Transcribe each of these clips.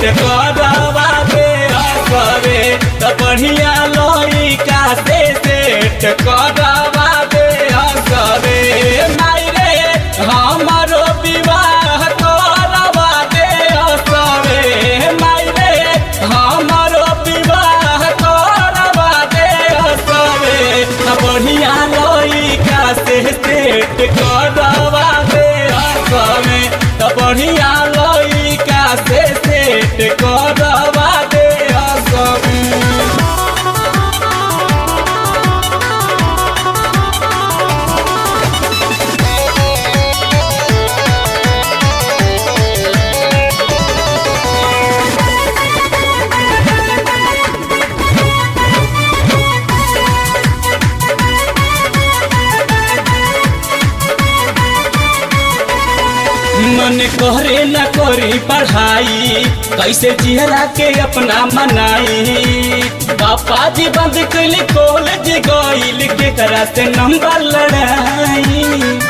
करवा दे असवे त बढ़िया लइका से सेट करवा दे असवे माई रे हमारो विवाह करवा दे असवे माई रे हमारो विवाह करवा दे असवे त बढ़िया लइका से सेट करवा दे असवे त बढ़िया लइका से सेट करवा दे असवे। मन करे न करी पढ़ाई कैसे चेहरा के अपना मनाई पापा जी बंद कैली कॉलेज गईल के करा से नंबर लड़ाई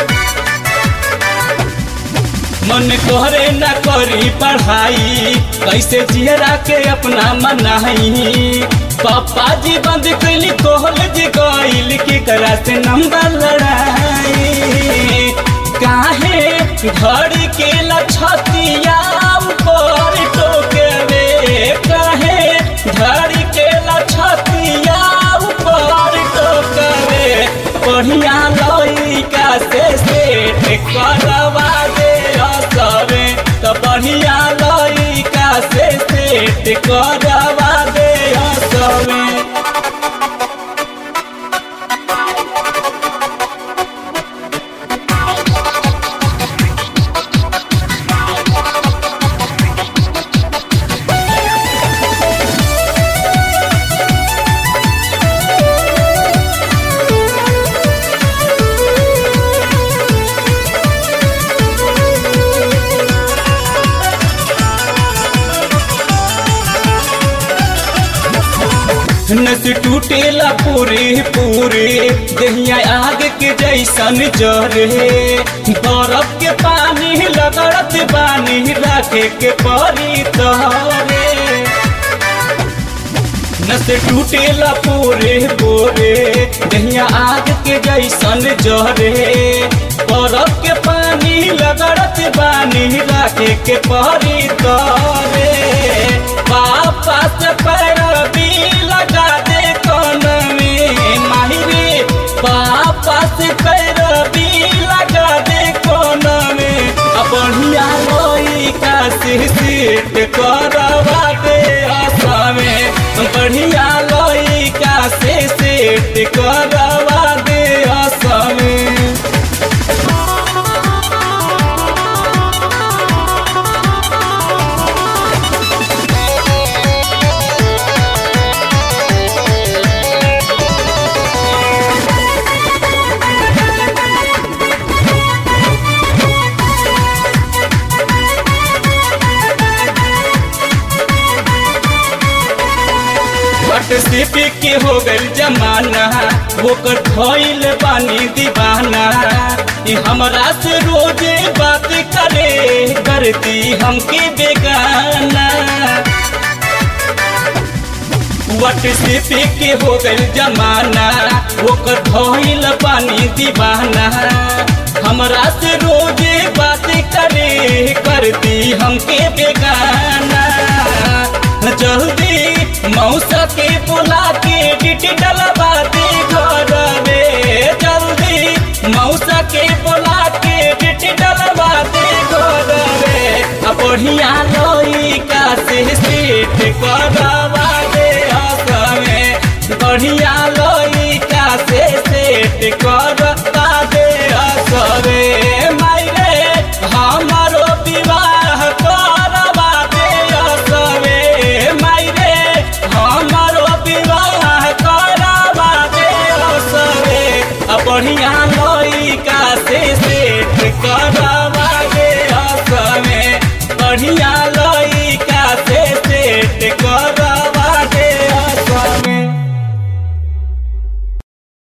मन करे न करी पढ़ाई कैसे चेहरा के अपना मनाई पापा जी बंद कैली कॉलेज गईल के करा से नंबर लड़ाई काहे घड़ी के लछतिया ऊपर टोकवे काहे घड़ी के लछतिया ऊपर टोकवे बढ़िया लइका से सेट करवा दे असवे त बढ़िया लइका से सेट करवा दे असवे। नस टूटेला पूरे पूरे दहिया आग के जैसन जरे बर्फ के पानी लगड़त बानी रखे के परी तहरे नस टूटेला पूरे पूरे दहिया आग के जैसन जरे बर्फ के पानी लगड़त बानी रखे के परी तहरे पापा से पैरवी लगा दे कौन में माही रे पापा से पैरवी लगा दे कौन में बढ़िया लइका से सेट करवा दे असवे बढ़िया लइका से सेट करवा दे असवे। व्हाट्सएप के हो गई जमाना ओकर धइल बानी दीवाना हमरा से रोजे बात करे करती हमके बेगाना व्हाट्सएप के हो गई जमाना ओकर धइल बानी दीवाना हमरा से रोजे बात करे करती हमके बेगाना जल्दी मौसा के बुला के डिटी डलवा दे घरवे जल्दी मौसा के बुला के डिटी डलवा दे घरवे बढ़िया लइका से सेट करवा दे असवे बढ़िया लइका से सेट करवा दे असवे माई रे हमारो विवाह करवा दे असवे माई रे हमारो विवाह करवा दे असवे बढ़िया लइका से सेट करवा दे असवे बढ़िया